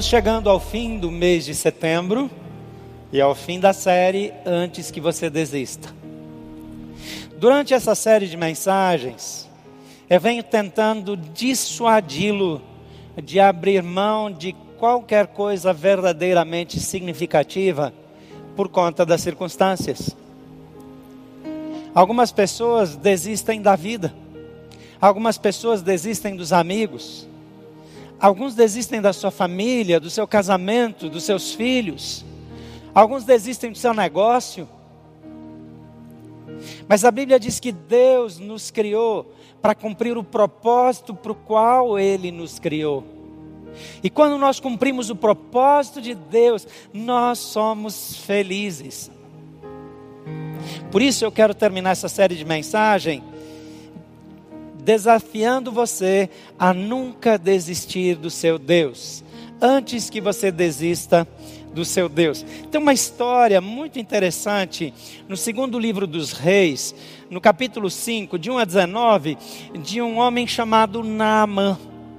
Estamos chegando ao fim do mês de setembro e ao fim da série Antes que Você Desista. Durante essa série de mensagens, eu venho tentando dissuadi-lo de abrir mão de qualquer coisa verdadeiramente significativa por conta das circunstâncias. Algumas pessoas desistem da vida, algumas pessoas desistem dos amigos, alguns desistem da sua família, do seu casamento, dos seus filhos, alguns desistem do seu negócio. Mas a Bíblia diz que Deus nos criou para cumprir o propósito para o qual Ele nos criou. E quando nós cumprimos o propósito de Deus, nós somos felizes. Por isso eu quero terminar essa série de mensagens desafiando você a nunca desistir do seu Deus, antes que você desista do seu Deus. Tem uma história muito interessante no segundo livro dos Reis, no capítulo 5, de 1 a 19, de um homem chamado Naamã.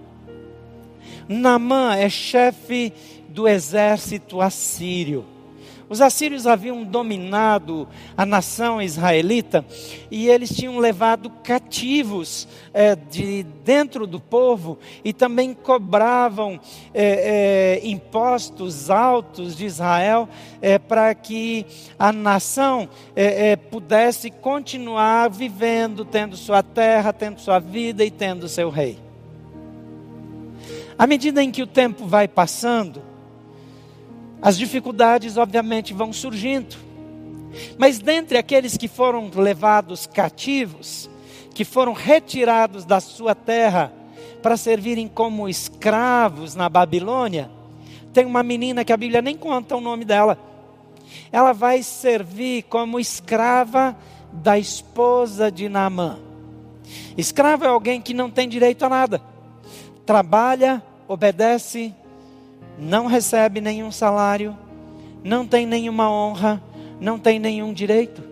Naamã é chefe do exército assírio. Os assírios haviam dominado a nação israelita e eles tinham levado cativos de dentro do povo e também cobravam impostos altos de Israel para que a nação pudesse continuar vivendo, tendo sua terra, tendo sua vida e tendo seu rei. À medida em que o tempo vai passando, as dificuldades obviamente vão surgindo, mas dentre aqueles que foram levados cativos, que foram retirados da sua terra para servirem como escravos na Babilônia, tem uma menina que a Bíblia nem conta o nome dela. Ela vai servir como escrava da esposa de Naamã. Escravo é alguém que não tem direito a nada, trabalha, obedece, não recebe nenhum salário, não tem nenhuma honra, não tem nenhum direito.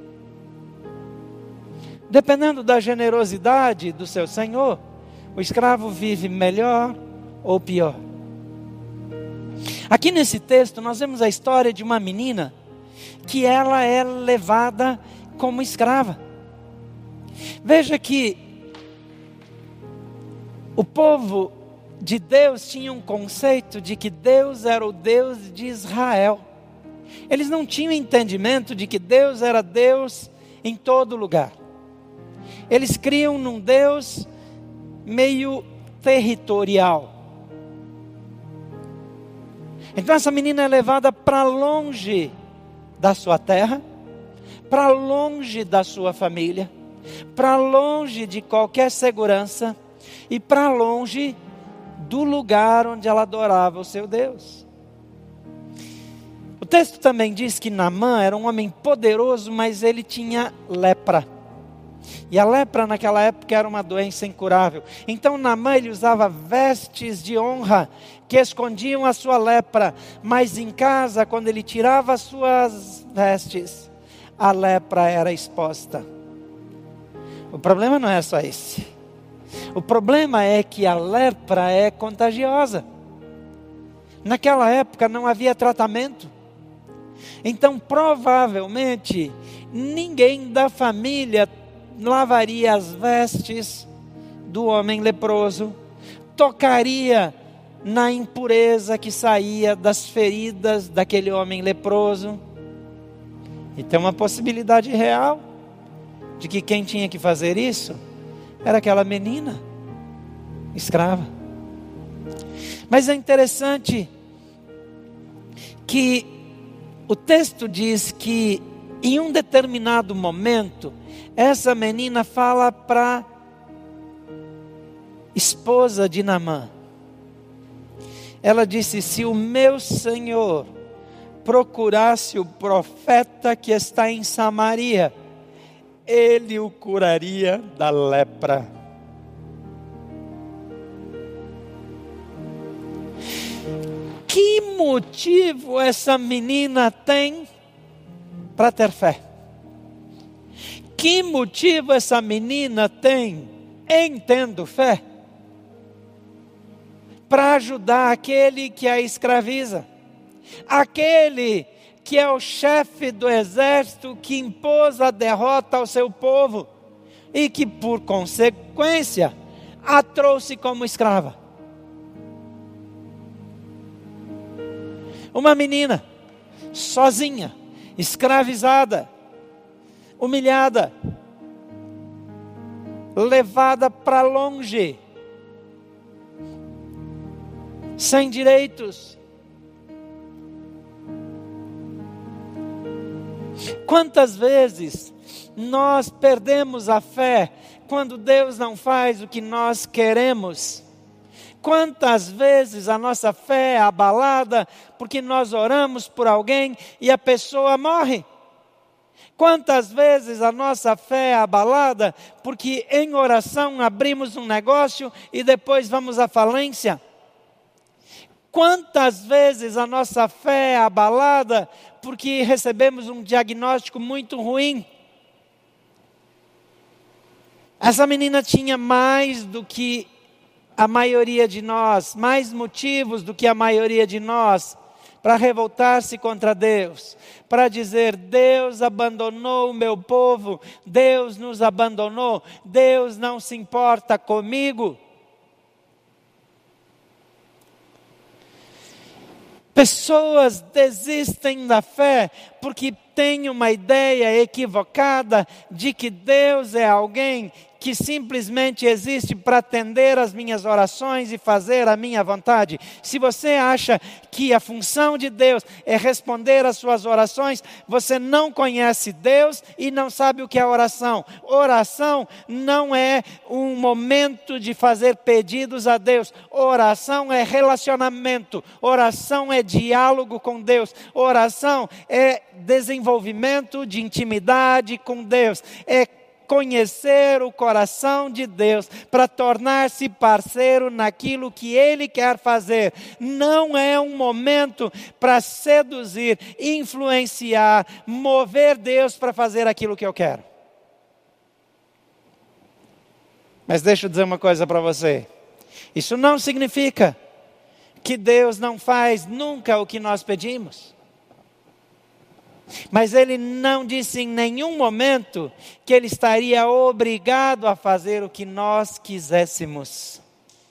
Dependendo da generosidade do seu senhor, o escravo vive melhor ou pior. Aqui nesse texto nós vemos a história de uma menina que ela é levada como escrava. Veja que o povo de Deus tinha um conceito de que Deus era o Deus de Israel. Eles não tinham entendimento de que Deus era Deus em todo lugar. Eles criam num Deus meio territorial. Então essa menina é levada para longe da sua terra, para longe da sua família, para longe de qualquer segurança e para longe do lugar onde ela adorava o seu Deus. O texto também diz que Naamã era um homem poderoso, mas ele tinha lepra. E a lepra naquela época era uma doença incurável. Então Naamã ele usava vestes de honra que escondiam a sua lepra. Mas em casa, quando ele tirava as suas vestes, a lepra era exposta. O problema não é só esse. O problema é que a lepra é contagiosa. Naquela época não havia tratamento. Então provavelmente ninguém da família lavaria as vestes do homem leproso, tocaria na impureza que saía das feridas daquele homem leproso. E tem uma possibilidade real de que quem tinha que fazer isso era aquela menina escrava. Mas é interessante que o texto diz que em um determinado momento essa menina fala para esposa de Naamã. Ela disse: se o meu senhor procurasse o profeta que está em Samaria, ele o curaria da lepra. Que motivo essa menina tem para ter fé? Que motivo essa menina tem em tendo fé para ajudar aquele que a escraviza, aquele que é o chefe do exército que impôs a derrota ao seu povo e que, por consequência, a trouxe como escrava. Uma menina, sozinha, escravizada, humilhada, levada para longe, sem direitos. Quantas vezes nós perdemos a fé quando Deus não faz o que nós queremos? Quantas vezes a nossa fé é abalada porque nós oramos por alguém e a pessoa morre? Quantas vezes a nossa fé é abalada porque em oração abrimos um negócio e depois vamos à falência? Quantas vezes a nossa fé é abalada porque recebemos um diagnóstico muito ruim? Essa menina tinha mais do que a maioria de nós, mais motivos do que a maioria de nós, para revoltar-se contra Deus, para dizer: Deus abandonou o meu povo, Deus nos abandonou, Deus não se importa comigo. Pessoas desistem da fé porque têm uma ideia equivocada de que Deus é alguém que simplesmente existe para atender as minhas orações e fazer a minha vontade. Se você acha que a função de Deus é responder às suas orações, você não conhece Deus e não sabe o que é oração. Oração não é um momento de fazer pedidos a Deus. Oração é relacionamento. Oração é diálogo com Deus. Oração é desenvolvimento de intimidade com Deus. É conhecer o coração de Deus para tornar-se parceiro naquilo que Ele quer fazer. Não é um momento para seduzir, influenciar, mover Deus para fazer aquilo que eu quero. Mas deixa eu dizer uma coisa para você. Isso não significa que Deus não faz nunca o que nós pedimos. Mas Ele não disse em nenhum momento que Ele estaria obrigado a fazer o que nós quiséssemos.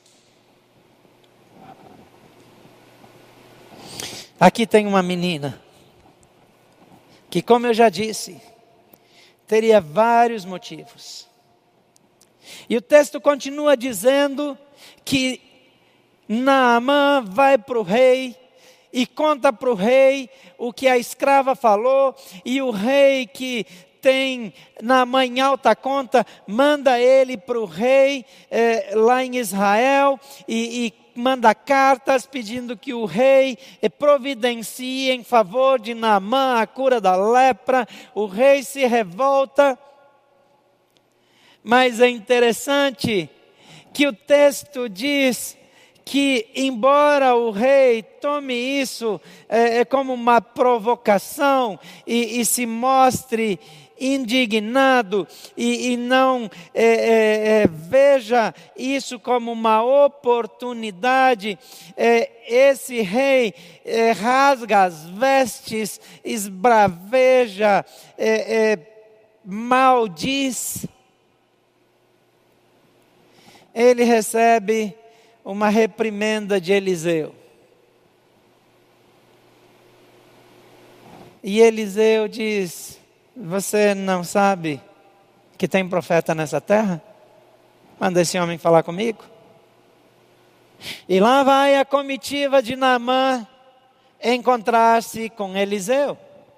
Aqui tem uma menina que, como eu já disse, teria vários motivos. E o texto continua dizendo que Naamã vai para o rei e conta para o rei o que a escrava falou, e o rei, que tem Naamã em alta conta, manda ele para o rei lá em Israel, e manda cartas pedindo que o rei providencie em favor de Naamã a cura da lepra. O rei se revolta, mas é interessante que o texto diz que, embora o rei tome isso como uma provocação e se mostre indignado e não veja isso como uma oportunidade, esse rei rasga as vestes, esbraveja, maldiz. Ele recebe uma reprimenda de Eliseu. E Eliseu diz: você não sabe que tem profeta nessa terra? Manda esse homem falar comigo. E lá vai a comitiva de Naamã encontrar-se com Eliseu.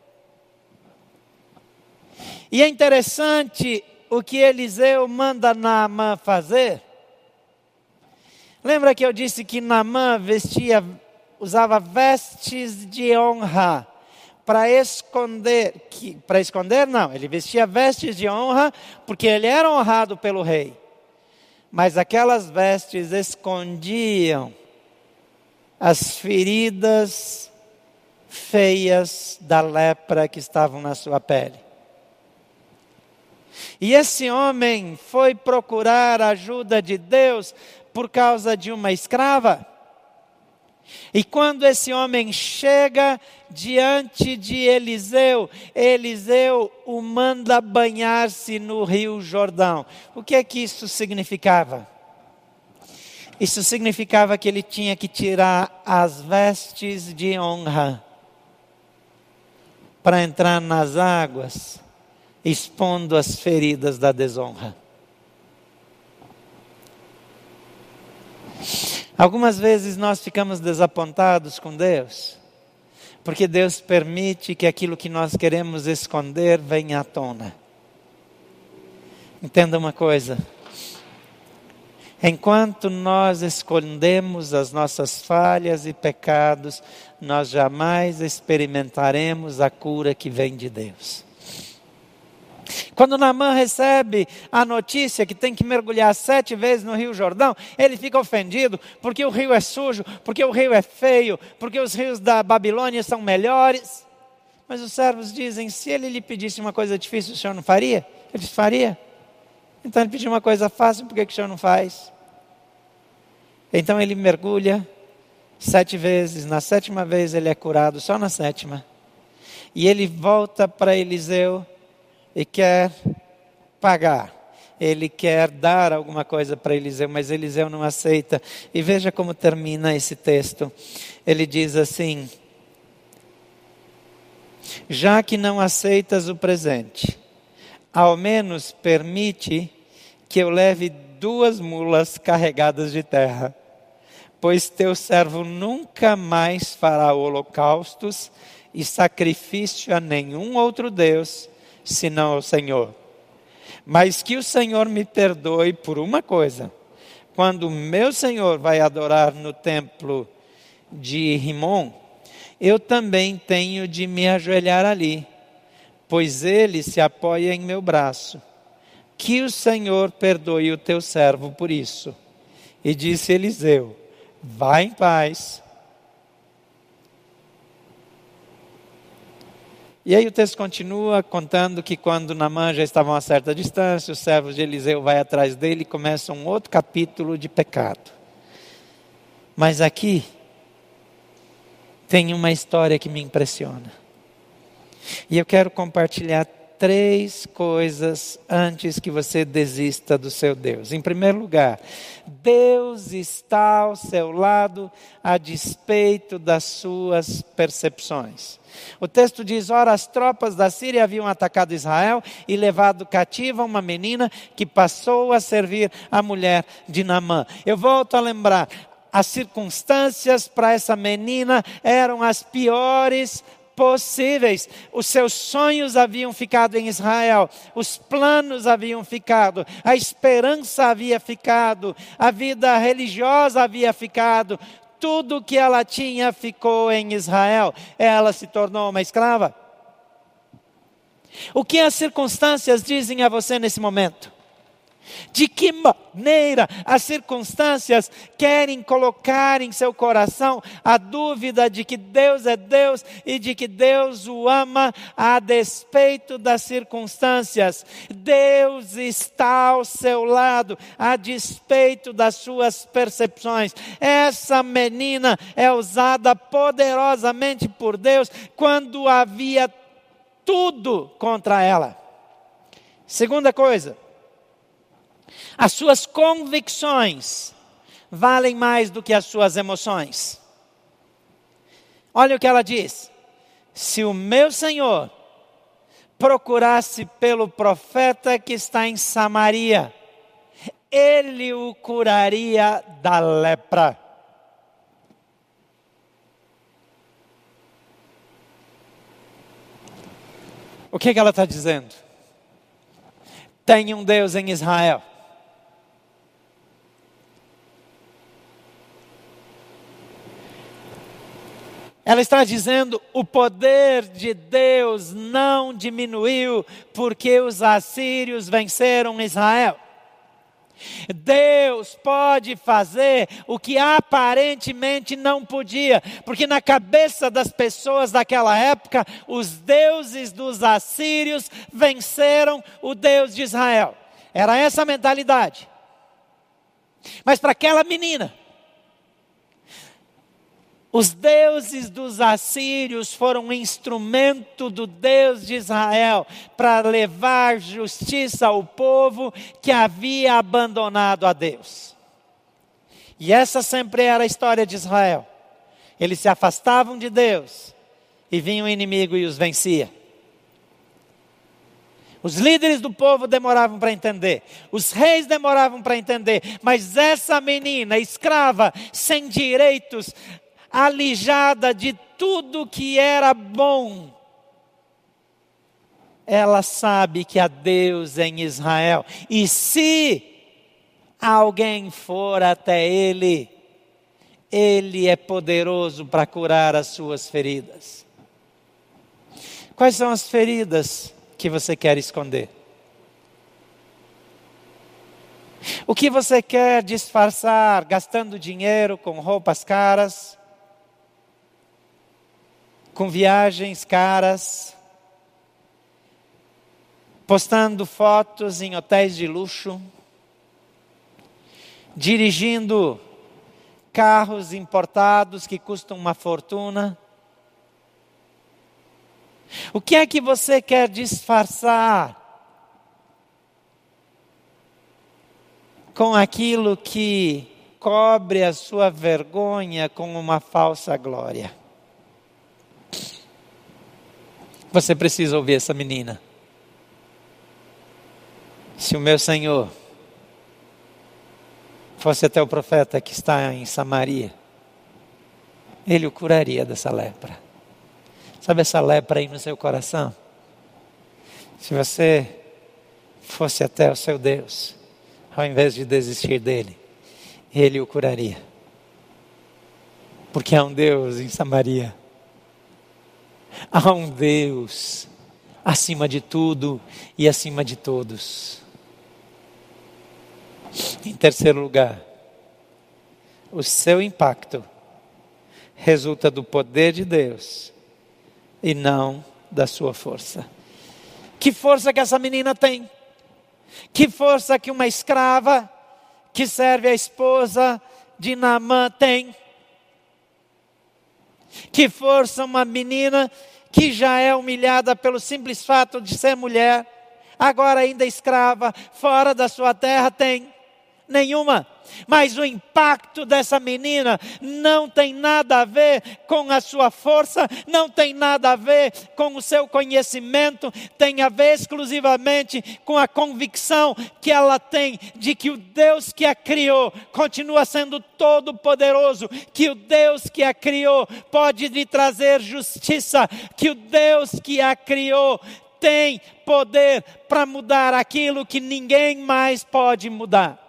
E é interessante o que Eliseu manda Naamã fazer. Lembra que eu disse que Naamã usava vestes de honra para esconder? Para esconder não, ele vestia vestes de honra porque ele era honrado pelo rei. Mas aquelas vestes escondiam as feridas feias da lepra que estavam na sua pele. E esse homem foi procurar a ajuda de Deus por causa de uma escrava. E quando esse homem chega diante de Eliseu, Eliseu o manda banhar-se no rio Jordão. O que é que isso significava? Isso significava que ele tinha que tirar as vestes de honra para entrar nas águas, expondo as feridas da desonra. Algumas vezes nós ficamos desapontados com Deus, porque Deus permite que aquilo que nós queremos esconder venha à tona. Entenda uma coisa: enquanto nós escondemos as nossas falhas e pecados, nós jamais experimentaremos a cura que vem de Deus. Quando Naamã recebe a notícia que tem que mergulhar 7 vezes no rio Jordão, ele fica ofendido, porque o rio é sujo, porque o rio é feio, porque os rios da Babilônia são melhores. Mas os servos dizem: se ele lhe pedisse uma coisa difícil, o senhor não faria? Ele disse: faria. Então ele pediu uma coisa fácil, por que o senhor não faz? Então ele mergulha 7 vezes, na 7ª vez ele é curado, só na 7ª. E ele volta para Eliseu e quer pagar. Ele quer dar alguma coisa para Eliseu, mas Eliseu não aceita. E veja como termina esse texto. Ele diz assim: já que não aceitas o presente, ao menos permite que eu leve 2 mulas carregadas de terra, pois teu servo nunca mais fará holocaustos e sacrifício a nenhum outro Deus, senão ao Senhor. Mas que o Senhor me perdoe por uma coisa: quando o meu Senhor vai adorar no templo de Rimon, eu também tenho de me ajoelhar ali, pois ele se apoia em meu braço. Que o Senhor perdoe o teu servo por isso. E disse Eliseu: vá em paz. E aí o texto continua contando que quando Naamã já estava a uma certa distância, os servos de Eliseu vai atrás dele e começa um outro capítulo de pecado. Mas aqui tem uma história que me impressiona. E eu quero compartilhar 3 coisas antes que você desista do seu Deus. Em primeiro lugar, Deus está ao seu lado a despeito das suas percepções. O texto diz: ora, as tropas da Síria haviam atacado Israel e levado cativa uma menina que passou a servir a mulher de Naamã. Eu volto a lembrar, as circunstâncias para essa menina eram as piores possíveis. Os seus sonhos haviam ficado em Israel, os planos haviam ficado, a esperança havia ficado, a vida religiosa havia ficado, tudo que ela tinha ficou em Israel. Ela se tornou uma escrava. O que as circunstâncias dizem a você nesse momento? De que maneira as circunstâncias querem colocar em seu coração a dúvida de que Deus é Deus e de que Deus o ama a despeito das circunstâncias? Deus está ao seu lado a despeito das suas percepções. Essa menina é usada poderosamente por Deus quando havia tudo contra ela. Segunda coisa, as suas convicções valem mais do que as suas emoções. Olha o que ela diz: se o meu Senhor procurasse pelo profeta que está em Samaria, ele o curaria da lepra. O que ela está dizendo? Tem um Deus em Israel. Ela está dizendo: o poder de Deus não diminuiu porque os assírios venceram Israel. Deus pode fazer o que aparentemente não podia, porque na cabeça das pessoas daquela época, os deuses dos assírios venceram o Deus de Israel. Era essa a mentalidade. Mas para aquela menina, Os deuses dos assírios foram um instrumento do Deus de Israel para levar justiça ao povo que havia abandonado a Deus. E essa sempre era a história de Israel. Eles se afastavam de Deus e vinha o inimigo e os vencia. Os líderes do povo demoravam para entender, os reis demoravam para entender, mas essa menina escrava, sem direitos, alijada de tudo que era bom, ela sabe que há Deus em Israel, e se alguém for até Ele, Ele é poderoso para curar as suas feridas. Quais são as feridas que você quer esconder? O que você quer disfarçar gastando dinheiro com roupas caras, com viagens caras, postando fotos em hotéis de luxo, dirigindo carros importados que custam uma fortuna? O que é que você quer disfarçar com aquilo que cobre a sua vergonha com uma falsa glória? Você precisa ouvir essa menina. Se o meu Senhor fosse até o profeta que está em Samaria, ele o curaria dessa lepra. Sabe essa lepra aí no seu coração? Se você fosse até o seu Deus, ao invés de desistir dele, ele o curaria. Porque há um Deus em Samaria. Há um Deus acima de tudo e acima de todos. Em terceiro lugar, o seu impacto resulta do poder de Deus e não da sua força. Que força que essa menina tem? Que força que uma escrava que serve a esposa de Naamã tem? Que força uma menina que já é humilhada pelo simples fato de ser mulher, agora ainda escrava, fora da sua terra tem? Nenhuma. Mas o impacto dessa menina não tem nada a ver com a sua força, não tem nada a ver com o seu conhecimento, tem a ver exclusivamente com a convicção que ela tem de que o Deus que a criou continua sendo todo poderoso, que o Deus que a criou pode lhe trazer justiça, que o Deus que a criou tem poder para mudar aquilo que ninguém mais pode mudar.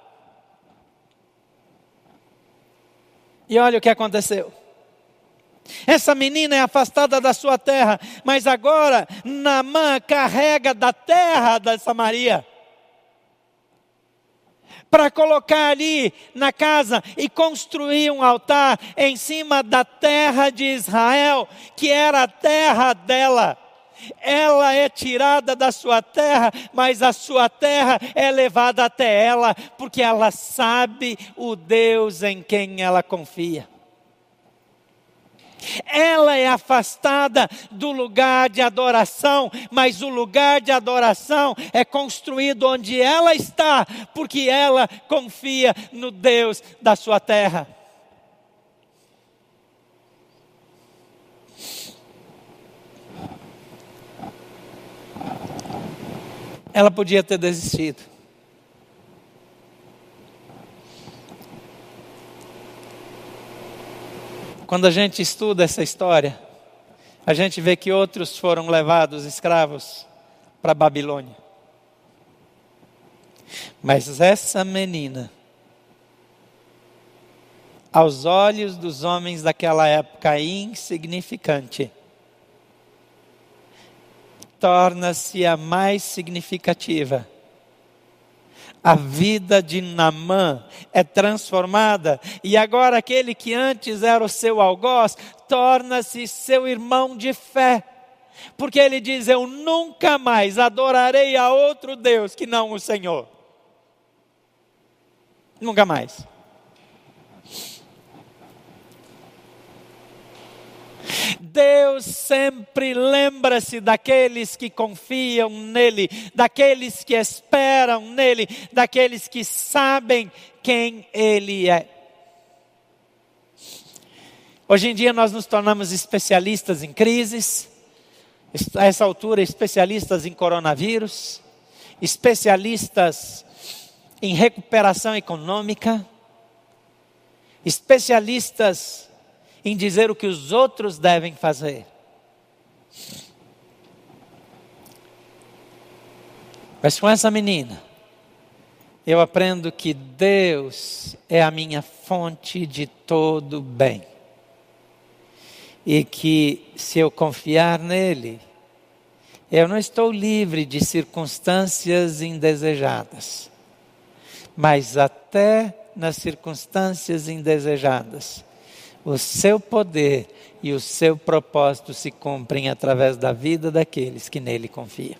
E olha o que aconteceu. Essa menina é afastada da sua terra, mas agora Naamã carrega da terra da Samaria para colocar ali na casa e construir um altar em cima da terra de Israel, que era a terra dela. Ela é tirada da sua terra, mas a sua terra é levada até ela, porque ela sabe o Deus em quem ela confia. Ela é afastada do lugar de adoração, mas o lugar de adoração é construído onde ela está, porque ela confia no Deus da sua terra. Ela podia ter desistido. Quando a gente estuda essa história, a gente vê que outros foram levados escravos para a Babilônia. Mas essa menina, aos olhos dos homens daquela época insignificante, torna-se a mais significativa. A vida de Naamã é transformada, e agora aquele que antes era o seu algoz, torna-se seu irmão de fé. Porque ele diz: eu nunca mais adorarei a outro Deus que não o Senhor. Nunca mais. Deus sempre lembra-se daqueles que confiam nele, daqueles que esperam nele, daqueles que sabem quem ele é. Hoje em dia nós nos tornamos especialistas em crises, a essa altura especialistas em coronavírus, especialistas em recuperação econômica, especialistas em dizer o que os outros devem fazer. Mas com essa menina, eu aprendo que Deus é a minha fonte de todo bem. E que se eu confiar nele, eu não estou livre de circunstâncias indesejadas. Mas até nas circunstâncias indesejadas, o seu poder e o seu propósito se cumprem através da vida daqueles que nele confiam.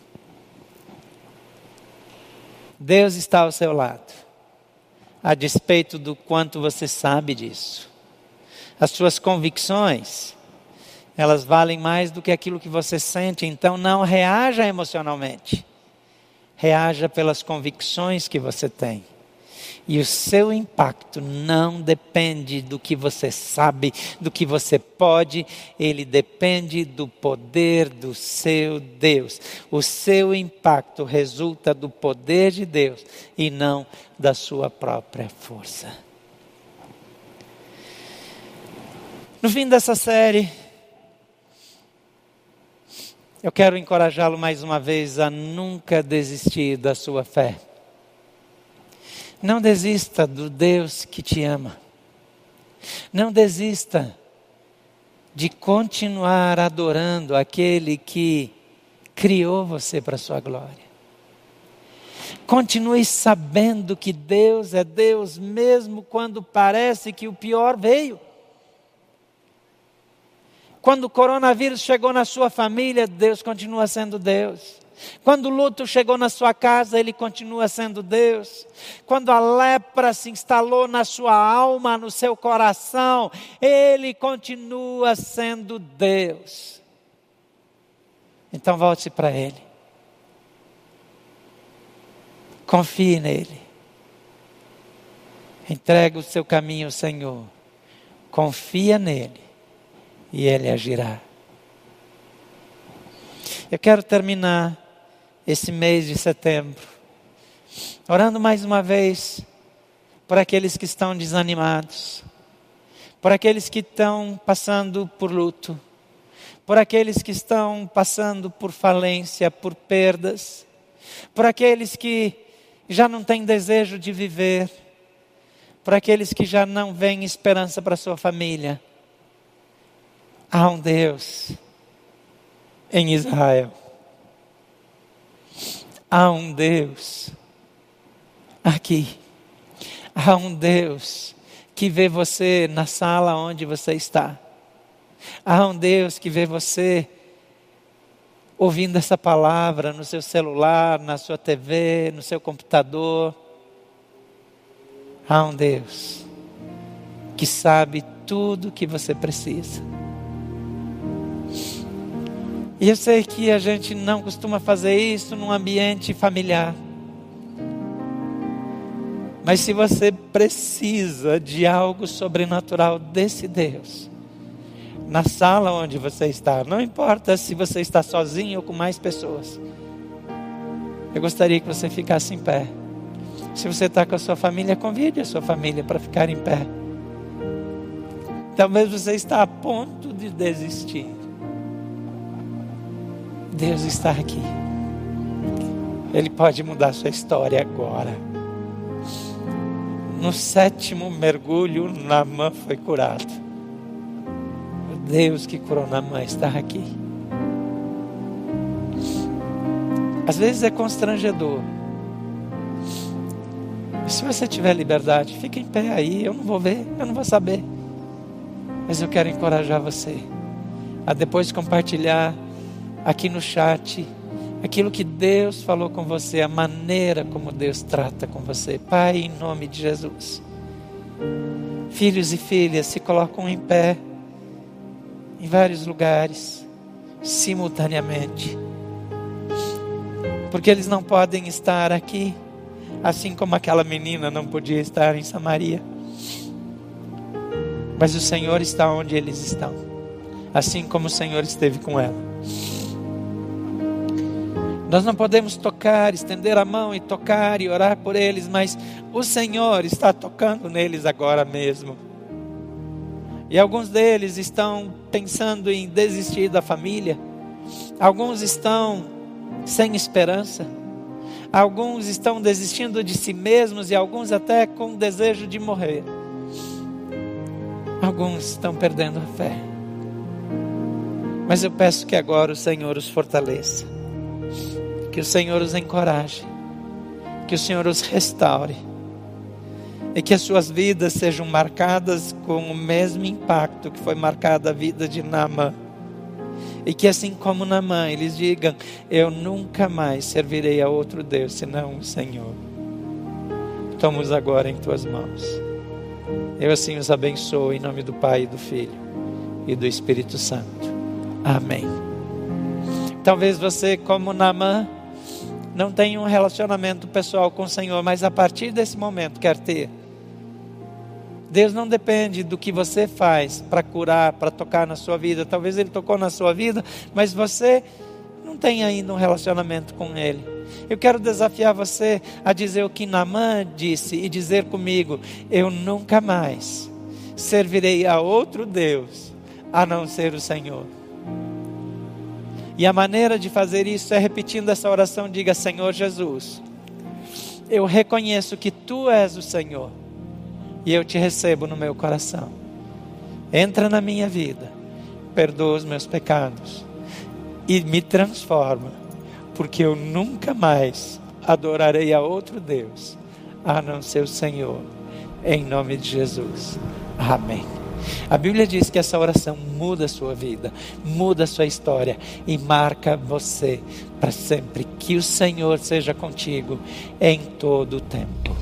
Deus está ao seu lado, a despeito do quanto você sabe disso. As suas convicções, elas valem mais do que aquilo que você sente, então não reaja emocionalmente. Reaja pelas convicções que você tem. E o seu impacto não depende do que você sabe, do que você pode, ele depende do poder do seu Deus. O seu impacto resulta do poder de Deus e não da sua própria força. No fim dessa série, eu quero encorajá-lo mais uma vez a nunca desistir da sua fé. Não desista do Deus que te ama. Não desista de continuar adorando aquele que criou você para a sua glória. Continue sabendo que Deus é Deus mesmo quando parece que o pior veio. Quando o coronavírus chegou na sua família, Deus continua sendo Deus. Quando o luto chegou na sua casa, Ele continua sendo Deus. Quando a lepra se instalou na sua alma, no seu coração, Ele continua sendo Deus. Então volte para Ele. Confie nele. Entregue o seu caminho ao Senhor. Confia nele. E Ele agirá. Eu quero terminar esse mês de setembro orando mais uma vez por aqueles que estão desanimados, por aqueles que estão passando por luto, por aqueles que estão passando por falência, por perdas, por aqueles que já não têm desejo de viver, por aqueles que já não veem esperança para sua família. Há um Deus em Israel. Há um Deus aqui. Há um Deus que vê você na sala onde você está. Há um Deus que vê você ouvindo essa palavra no seu celular, na sua TV, no seu computador. Há um Deus que sabe tudo o que você precisa. E eu sei que a gente não costuma fazer isso num ambiente familiar. Mas se você precisa de algo sobrenatural desse Deus, na sala onde você está, não importa se você está sozinho ou com mais pessoas, eu gostaria que você ficasse em pé. Se você está com a sua família, convide a sua família para ficar em pé. Talvez você está a ponto de desistir. Deus está aqui. Ele pode mudar a sua história agora. No 7º mergulho, Naamã foi curado. O Deus que curou Naamã está aqui. Às vezes é constrangedor. Se você tiver liberdade, fica em pé aí. Eu não vou ver, eu não vou saber. Mas eu quero encorajar você a depois compartilhar aqui no chat aquilo que Deus falou com você, a maneira como Deus trata com você. Pai, em nome de Jesus, filhos e filhas se colocam em pé em vários lugares, simultaneamente. Porque eles não podem estar aqui, assim como aquela menina não podia estar em Samaria. Mas o Senhor está onde eles estão, assim como o Senhor esteve com ela. Nós não podemos tocar, estender a mão e tocar e orar por eles, mas o Senhor está tocando neles agora mesmo. E alguns deles estão pensando em desistir da família. Alguns estão sem esperança. Alguns estão desistindo de si mesmos e alguns até com desejo de morrer. Alguns estão perdendo a fé. Mas eu peço que agora o Senhor os fortaleça. Que o Senhor os encoraje. Que o Senhor os restaure. E que as suas vidas sejam marcadas com o mesmo impacto que foi marcada a vida de Naamã. E que assim como Naamã, eles digam: eu nunca mais servirei a outro Deus senão o Senhor. Toma-os agora em tuas mãos. Eu assim os abençoo em nome do Pai, e do Filho e do Espírito Santo. Amém. Talvez você, como Naamã, não tenha um relacionamento pessoal com o Senhor, mas a partir desse momento quer ter. Deus não depende do que você faz para curar, para tocar na sua vida. Talvez Ele tocou na sua vida, mas você não tem ainda um relacionamento com Ele. Eu quero desafiar você a dizer o que Naamã disse e dizer comigo: eu nunca mais servirei a outro Deus a não ser o Senhor. E a maneira de fazer isso é repetindo essa oração. Diga: Senhor Jesus, eu reconheço que Tu és o Senhor e eu Te recebo no meu coração. Entra na minha vida, perdoa os meus pecados e me transforma, porque eu nunca mais adorarei a outro Deus a não ser o Senhor, em nome de Jesus. Amém. A Bíblia diz que essa oração muda a sua vida, muda a sua história e marca você para sempre. Que o Senhor seja contigo em todo o tempo.